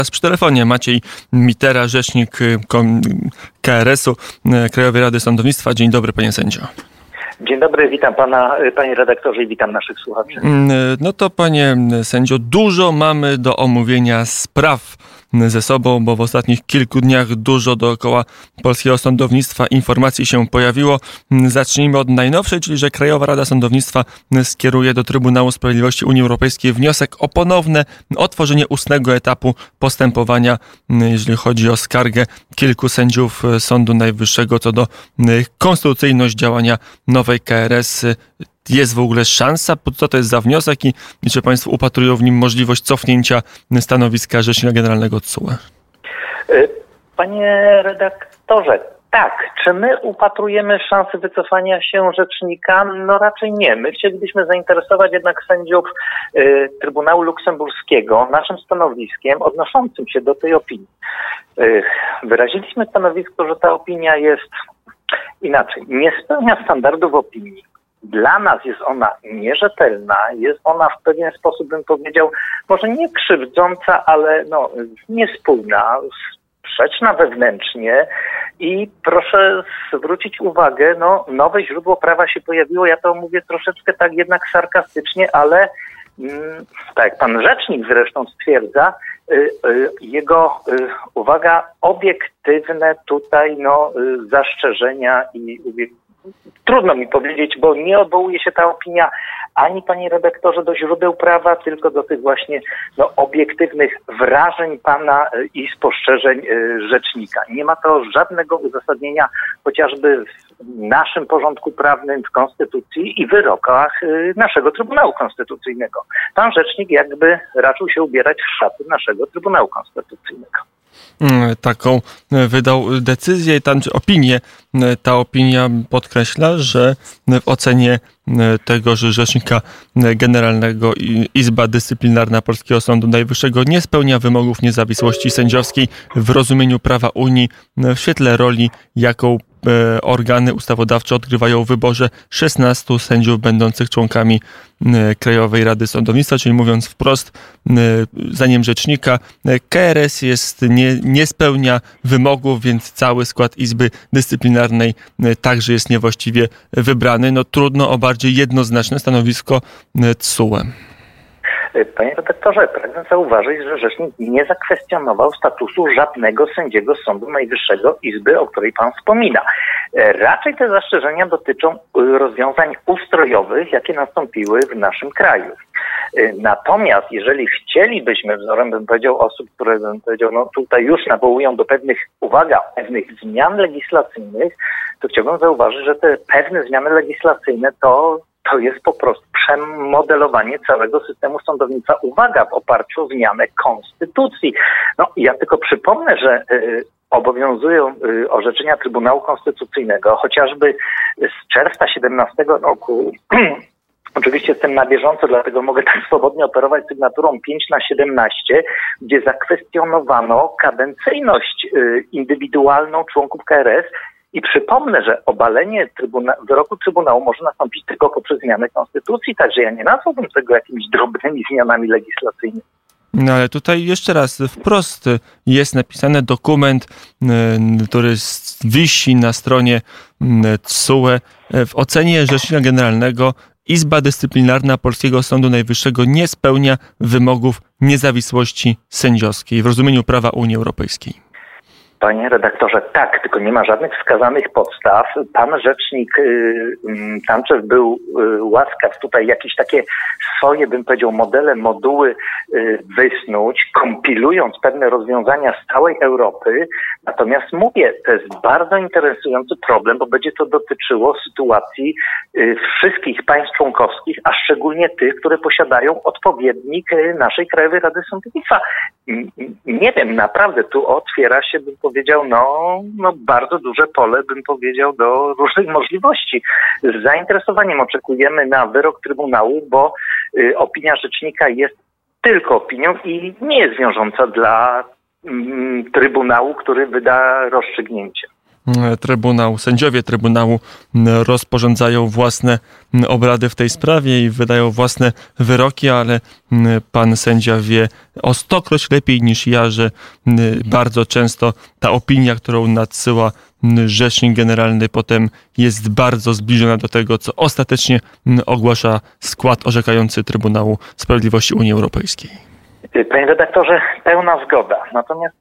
Przy telefonie Maciej Mitera, rzecznik KRS-u, Krajowej Rady Sądownictwa. Dzień dobry, panie sędzio. Dzień dobry, witam pana, panie redaktorze, i witam naszych słuchaczy. No to, panie sędzio, dużo mamy do omówienia spraw ze sobą, bo w ostatnich kilku dniach dużo dookoła polskiego sądownictwa informacji się pojawiło. Zacznijmy od najnowszej, czyli że Krajowa Rada Sądownictwa skieruje do Trybunału Sprawiedliwości Unii Europejskiej wniosek o ponowne otworzenie ustnego etapu postępowania, jeżeli chodzi o skargę kilku sędziów Sądu Najwyższego co do konstytucyjności działania nowej KRS. Jest w ogóle szansa? Co to jest za wniosek i czy państwo upatrują w nim możliwość cofnięcia stanowiska rzecznika generalnego TSUE? Panie redaktorze, tak. Czy my upatrujemy szansy wycofania się rzecznika? No raczej nie. My chcielibyśmy zainteresować jednak sędziów Trybunału Luksemburskiego naszym stanowiskiem odnoszącym się do tej opinii. Wyraziliśmy stanowisko, że ta opinia jest inaczej. Nie spełnia standardów opinii. Dla nas jest ona nierzetelna, jest ona w pewien sposób, bym powiedział, może nie krzywdząca, ale niespójna, sprzeczna wewnętrznie i proszę zwrócić uwagę, nowe źródło prawa się pojawiło, ja to mówię troszeczkę tak jednak sarkastycznie, ale tak jak pan rzecznik zresztą stwierdza, jego, uwaga, obiektywne tutaj zastrzeżenia i trudno mi powiedzieć, bo nie odwołuje się ta opinia ani, panie redaktorze, do źródeł prawa, tylko do tych właśnie obiektywnych wrażeń pana i spostrzeżeń rzecznika. Nie ma to żadnego uzasadnienia chociażby w naszym porządku prawnym, w Konstytucji i wyrokach naszego Trybunału Konstytucyjnego. Pan rzecznik jakby raczył się ubierać w szaty naszego Trybunału Konstytucyjnego. Taką wydał decyzję, czy opinię. Ta opinia podkreśla, że w ocenie tegoż rzecznika generalnego Izba Dyscyplinarna Polskiego Sądu Najwyższego nie spełnia wymogów niezawisłości sędziowskiej w rozumieniu prawa Unii w świetle roli, jaką organy ustawodawcze odgrywają w wyborze 16 sędziów będących członkami Krajowej Rady Sądownictwa, czyli mówiąc wprost, zdaniem rzecznika, KRS nie spełnia wymogów, więc cały skład Izby Dyscyplinarnej także jest niewłaściwie wybrany. Trudno o bardziej jednoznaczne stanowisko TSUE. Panie redaktorze, pragnę zauważyć, że rzecznik nie zakwestionował statusu żadnego sędziego Sądu Najwyższego Izby, o której pan wspomina. Raczej te zastrzeżenia dotyczą rozwiązań ustrojowych, jakie nastąpiły w naszym kraju. Natomiast jeżeli chcielibyśmy, wzorem bym powiedział osób, które tutaj już nawołują do pewnych zmian legislacyjnych, to chciałbym zauważyć, że te pewne zmiany legislacyjne to jest po prostu przemodelowanie całego systemu sądownictwa. Uwaga, w oparciu o zmianę konstytucji. Ja tylko przypomnę, że obowiązują orzeczenia Trybunału Konstytucyjnego, chociażby z czerwca 2017 roku. Oczywiście jestem na bieżąco, dlatego mogę tak swobodnie operować sygnaturą 5/17, gdzie zakwestionowano kadencyjność indywidualną członków KRS. I przypomnę, że obalenie wyroku Trybunału może nastąpić tylko poprzez zmianę konstytucji, także ja nie nazwałbym tego jakimiś drobnymi zmianami legislacyjnymi. Ale tutaj jeszcze raz wprost jest napisany dokument, który wisi na stronie TSUE. W ocenie rzecznika generalnego Izba Dyscyplinarna Polskiego Sądu Najwyższego nie spełnia wymogów niezawisłości sędziowskiej w rozumieniu prawa Unii Europejskiej. Panie redaktorze, tak, tylko nie ma żadnych wskazanych podstaw. Pan rzecznik Sanchez był łaskaw tutaj jakieś takie swoje, bym powiedział, moduły wysnuć, kompilując pewne rozwiązania z całej Europy. Natomiast mówię, to jest bardzo interesujący problem, bo będzie to dotyczyło sytuacji wszystkich państw członkowskich, a szczególnie tych, które posiadają odpowiednik naszej Krajowej Rady Sądownictwa. Nie wiem, naprawdę tu otwiera się, bym powiedział, bardzo duże pole, bym powiedział, do różnych możliwości. Z zainteresowaniem oczekujemy na wyrok Trybunału, bo opinia rzecznika jest tylko opinią i nie jest wiążąca dla Trybunału, który wyda rozstrzygnięcie. sędziowie Trybunału rozporządzają własne obrady w tej sprawie i wydają własne wyroki, ale pan sędzia wie o 100-kroć lepiej niż ja, że bardzo często ta opinia, którą nadsyła Rzecznik Generalny, potem jest bardzo zbliżona do tego, co ostatecznie ogłasza skład orzekający Trybunału Sprawiedliwości Unii Europejskiej. Panie redaktorze, pełna zgoda. Natomiast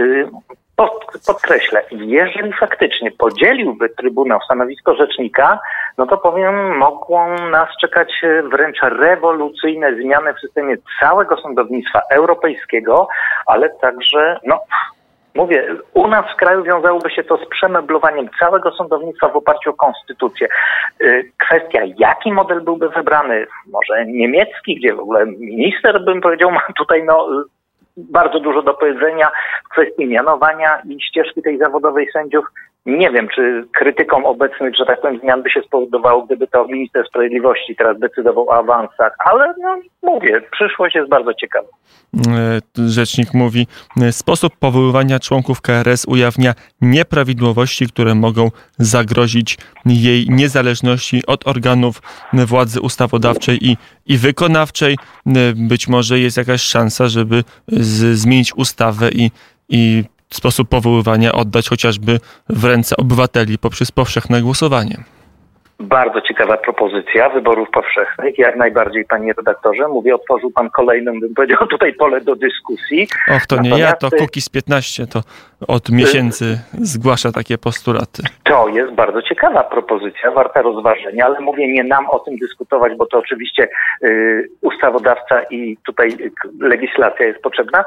podkreślę, jeżeli faktycznie podzieliłby Trybunał stanowisko rzecznika, no to powiem, mogą nas czekać wręcz rewolucyjne zmiany w systemie całego sądownictwa europejskiego, ale także, mówię, u nas w kraju wiązałoby się to z przemeblowaniem całego sądownictwa w oparciu o konstytucję. Kwestia, jaki model byłby wybrany, może niemiecki, gdzie w ogóle minister, bym powiedział, ma tutaj bardzo dużo do powiedzenia w kwestii mianowania i ścieżki tej zawodowej sędziów. Nie wiem, czy krytykom obecnych, że tak powiem, zmian by się spowodowało, gdyby to minister sprawiedliwości teraz decydował o awansach, ale mówię, przyszłość jest bardzo ciekawa. Rzecznik mówi, sposób powoływania członków KRS ujawnia nieprawidłowości, które mogą zagrozić jej niezależności od organów władzy ustawodawczej i wykonawczej. Być może jest jakaś szansa, żeby zmienić ustawę i sposób powoływania oddać chociażby w ręce obywateli poprzez powszechne głosowanie. Bardzo ciekawa propozycja wyborów powszechnych, jak najbardziej, panie redaktorze. Mówię, otworzył pan kolejną, bym powiedział, tutaj pole do dyskusji. To nie ja, to Kukiz 15, to od miesięcy zgłasza takie postulaty. To jest bardzo ciekawa propozycja, warta rozważenia, ale mówię, nie nam o tym dyskutować, bo to oczywiście ustawodawca i tutaj legislacja jest potrzebna.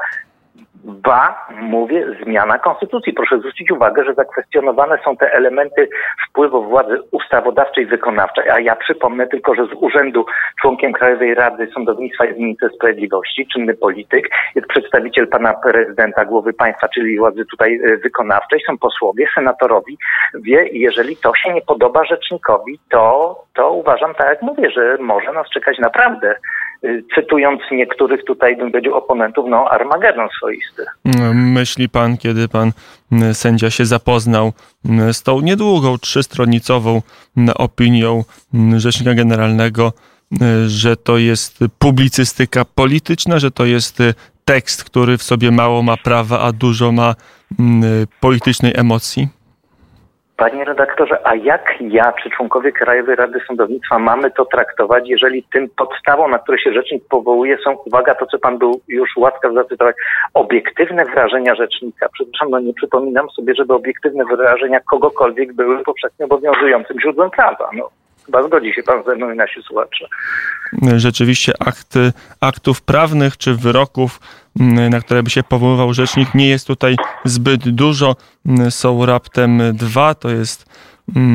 Mówię, zmiana konstytucji. Proszę zwrócić uwagę, że zakwestionowane są te elementy wpływu władzy ustawodawczej i wykonawczej, a ja przypomnę tylko, że z urzędu członkiem Krajowej Rady Sądownictwa jest minister sprawiedliwości, czynny polityk, jest przedstawiciel pana prezydenta, głowy państwa, czyli władzy tutaj wykonawczej, są posłowie, senatorowi. Jeżeli to się nie podoba rzecznikowi, to uważam, tak jak mówię, że może nas czekać naprawdę, cytując niektórych tutaj, bym powiedział, oponentów, Armagedon swoisty. Myśli pan, kiedy pan sędzia się zapoznał z tą niedługą, 3-stronicową opinią Rzecznika Generalnego, że to jest publicystyka polityczna, że to jest tekst, który w sobie mało ma prawa, a dużo ma politycznej emocji? Panie redaktorze, a jak ja, czy członkowie Krajowej Rady Sądownictwa mamy to traktować, jeżeli tym podstawą, na które się rzecznik powołuje, są, uwaga, to co pan był już łaskaw zacytować, obiektywne wrażenia rzecznika. Przepraszam, nie przypominam sobie, żeby obiektywne wrażenia kogokolwiek były powszechnie obowiązującym źródłem prawa. Chyba zgodzi się pan ze mną i nasi słuchacze. Rzeczywiście aktów prawnych czy wyroków, na które by się powoływał rzecznik, nie jest tutaj zbyt dużo. Są raptem 2, to jest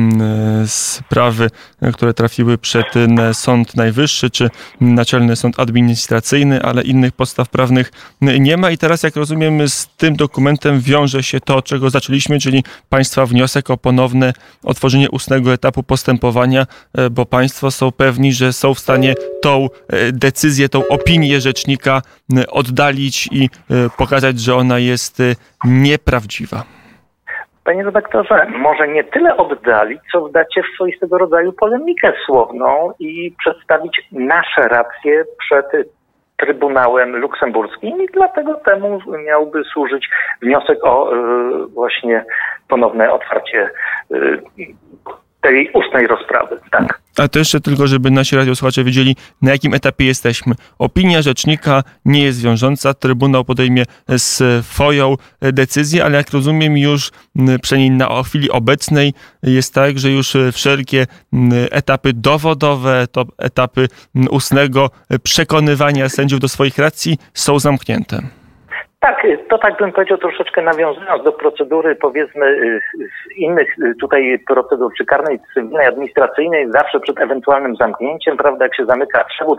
sprawy, które trafiły przed Sąd Najwyższy czy Naczelny Sąd Administracyjny, ale innych podstaw prawnych nie ma. I teraz, jak rozumiem, z tym dokumentem wiąże się to, czego zaczęliśmy, czyli państwa wniosek o ponowne otworzenie ustnego etapu postępowania, bo państwo są pewni, że są w stanie tą decyzję, tą opinię rzecznika oddalić i pokazać, że ona jest nieprawdziwa. Panie redaktorze, może nie tyle oddalić, co wdacie w swoistego rodzaju polemikę słowną i przedstawić nasze racje przed Trybunałem Luksemburskim i dlatego temu miałby służyć wniosek o właśnie ponowne otwarcie tej ustnej rozprawy. Tak. A to jeszcze tylko, żeby nasi radiosłuchacze wiedzieli, na jakim etapie jesteśmy. Opinia rzecznika nie jest wiążąca, Trybunał podejmie swoją decyzję, ale jak rozumiem już przynajmniej na chwili obecnej jest tak, że już wszelkie etapy dowodowe, to etapy ustnego przekonywania sędziów do swoich racji są zamknięte. Tak, to tak bym powiedział, troszeczkę nawiązując do procedury, powiedzmy, innych tutaj procedur, czy karnej, cywilnej, administracyjnej, zawsze przed ewentualnym zamknięciem, prawda, jak się zamyka przewód,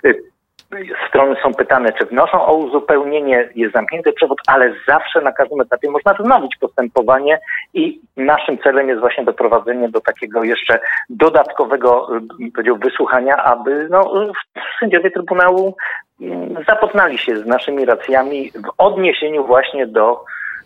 strony są pytane, czy wnoszą o uzupełnienie, jest zamknięty przewód, ale zawsze na każdym etapie można wznowić postępowanie i naszym celem jest właśnie doprowadzenie do takiego jeszcze dodatkowego, bym powiedział, wysłuchania, aby sędziowie Trybunału zapoznali się z naszymi racjami w odniesieniu właśnie do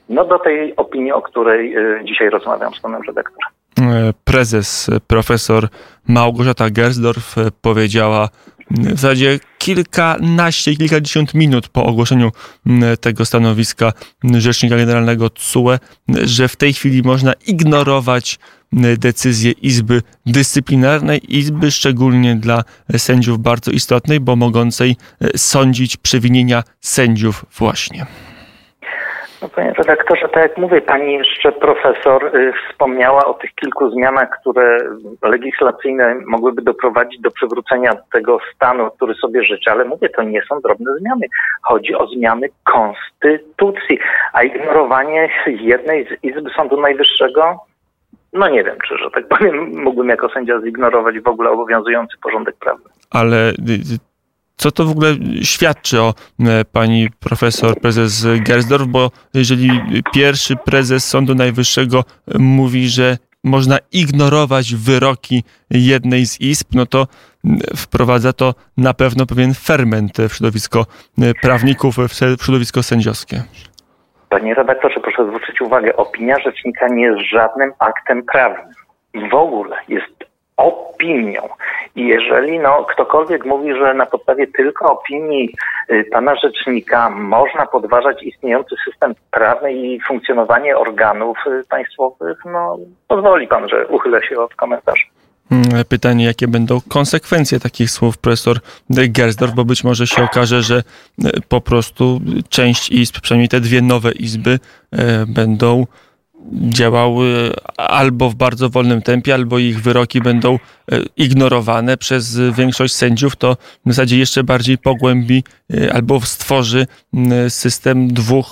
no do tej opinii, o której dzisiaj rozmawiam z panem redaktorem. Prezes, profesor Małgorzata Gersdorf powiedziała w zasadzie kilkadziesiąt minut po ogłoszeniu tego stanowiska rzecznika generalnego TSUE, że w tej chwili można ignorować decyzję Izby Dyscyplinarnej, Izby szczególnie dla sędziów bardzo istotnej, bo mogącej sądzić przewinienia sędziów właśnie. No, panie redaktorze, tak jak mówię, pani jeszcze profesor wspomniała o tych kilku zmianach, które legislacyjne mogłyby doprowadzić do przywrócenia tego stanu, który sobie życzy, ale mówię, to nie są drobne zmiany. Chodzi o zmiany konstytucji, a ignorowanie jednej z izb Sądu Najwyższego, no nie wiem, czy, że tak powiem, mógłbym jako sędzia zignorować w ogóle obowiązujący porządek prawny. Ale co to w ogóle świadczy o pani profesor, prezes Gersdorf? Bo jeżeli pierwszy prezes Sądu Najwyższego mówi, że można ignorować wyroki jednej z izb, no to wprowadza to na pewno pewien ferment w środowisko prawników, w środowisko sędziowskie. Panie redaktorze, proszę zwrócić uwagę, opinia rzecznika nie jest żadnym aktem prawnym. W ogóle jest opinią. I jeżeli ktokolwiek mówi, że na podstawie tylko opinii pana rzecznika można podważać istniejący system prawny i funkcjonowanie organów państwowych, pozwoli pan, że uchylę się od komentarzy. Pytanie, jakie będą konsekwencje takich słów profesor Gersdorf, bo być może się okaże, że po prostu część izb, przynajmniej te dwie nowe izby, będą działały albo w bardzo wolnym tempie, albo ich wyroki będą ignorowane przez większość sędziów. To w zasadzie jeszcze bardziej pogłębi albo stworzy system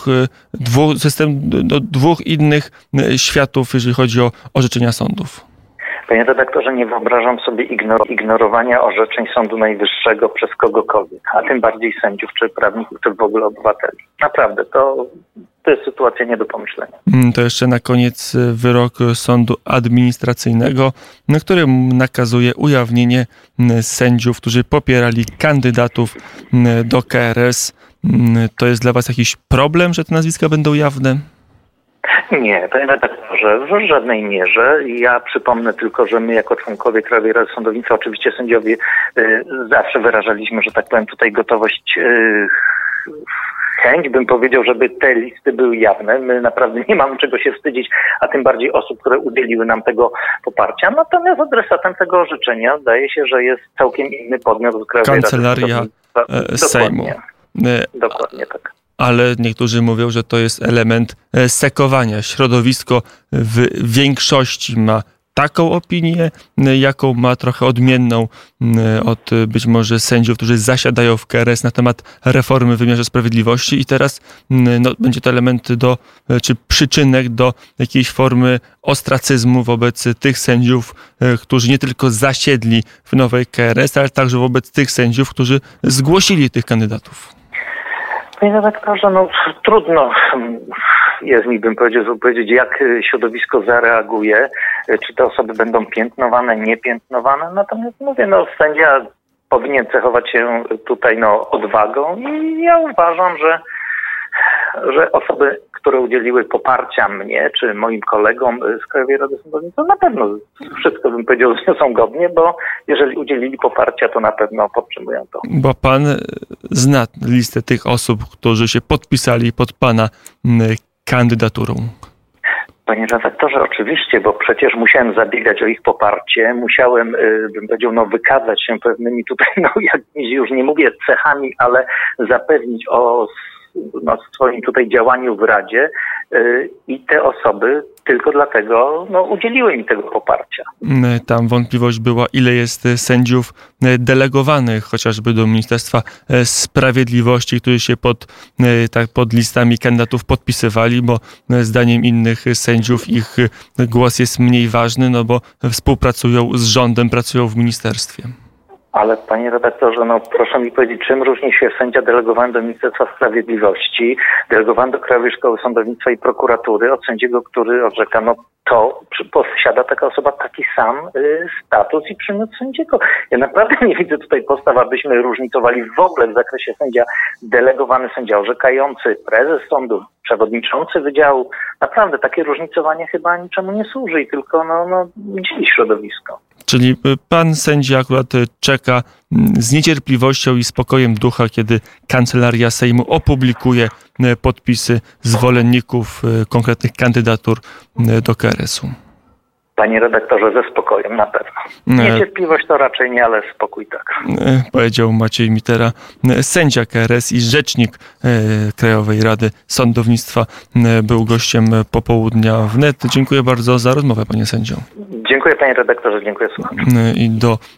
dwóch innych światów, jeżeli chodzi o orzeczenia sądów. Panie redaktorze, nie wyobrażam sobie ignorowania orzeczeń Sądu Najwyższego przez kogokolwiek, a tym bardziej sędziów, czy prawników, czy w ogóle obywateli. Naprawdę, to jest sytuacja nie do pomyślenia. To jeszcze na koniec wyrok Sądu Administracyjnego, który nakazuje ujawnienie sędziów, którzy popierali kandydatów do KRS. To jest dla was jakiś problem, że te nazwiska będą jawne? Nie, panie redaktorze, w żadnej mierze. Ja przypomnę tylko, że my jako członkowie Krajowej Rady Sądownictwa, oczywiście sędziowie, zawsze wyrażaliśmy, że tak powiem, tutaj gotowość, chęć, bym powiedział, żeby te listy były jawne. My naprawdę nie mamy czego się wstydzić, a tym bardziej osób, które udzieliły nam tego poparcia. Natomiast adresatem tego orzeczenia zdaje się, że jest całkiem inny podmiot od Krajowej Kancelaria Rady Sejmu. Dokładnie tak. Ale niektórzy mówią, że to jest element sekowania. Środowisko w większości ma taką opinię, jaką ma trochę odmienną od być może sędziów, którzy zasiadają w KRS na temat reformy w wymiarze sprawiedliwości i teraz będzie to element czy przyczynek do jakiejś formy ostracyzmu wobec tych sędziów, którzy nie tylko zasiedli w nowej KRS, ale także wobec tych sędziów, którzy zgłosili tych kandydatów. Panie redaktorze, trudno jest mi, bym powiedzieć, jak środowisko zareaguje, czy te osoby będą piętnowane, niepiętnowane. Natomiast mówię, sędzia powinien cechować się tutaj odwagą i ja uważam, że osoby, które udzieliły poparcia mnie, czy moim kolegom z Krajowej Rady Sądownictwa, na pewno wszystko, bym powiedział, zniosą godnie, bo jeżeli udzielili poparcia, to na pewno podtrzymują to. Bo pan zna listę tych osób, którzy się podpisali pod pana kandydaturą. Panie redaktorze, oczywiście, bo przecież musiałem zabiegać o ich poparcie, musiałem, bym powiedział, wykazać się pewnymi tutaj, jak już nie mówię cechami, ale zapewnić o swoim tutaj działaniu w Radzie i te osoby tylko dlatego udzieliły mi tego poparcia. Tam wątpliwość była, ile jest sędziów delegowanych chociażby do Ministerstwa Sprawiedliwości, którzy się pod listami kandydatów podpisywali, bo zdaniem innych sędziów ich głos jest mniej ważny, bo współpracują z rządem, pracują w ministerstwie. Ale panie redaktorze, no proszę mi powiedzieć, czym różni się sędzia delegowany do Ministerstwa Sprawiedliwości, delegowany do Krajowej Szkoły Sądownictwa i Prokuratury od sędziego, który orzeka, no to posiada taka osoba taki sam status i przymiot sędziego. Ja naprawdę nie widzę tutaj podstaw, abyśmy różnicowali w ogóle w zakresie sędzia delegowany, sędzia orzekający, prezes sądu, przewodniczący wydziału. Naprawdę takie różnicowanie chyba niczemu nie służy i tylko dzieli środowisko. Czyli pan sędzia akurat czeka z niecierpliwością i spokojem ducha, kiedy Kancelaria Sejmu opublikuje podpisy zwolenników konkretnych kandydatur do KRS-u. Panie redaktorze, ze spokojem na pewno. Niecierpliwość to raczej nie, ale spokój tak. Powiedział Maciej Mitera, sędzia KRS i rzecznik Krajowej Rady Sądownictwa, był gościem popołudnia wnet. Dziękuję bardzo za rozmowę, panie sędzio. Dziękuję panie redaktorze, dziękuję słuchaczom. I do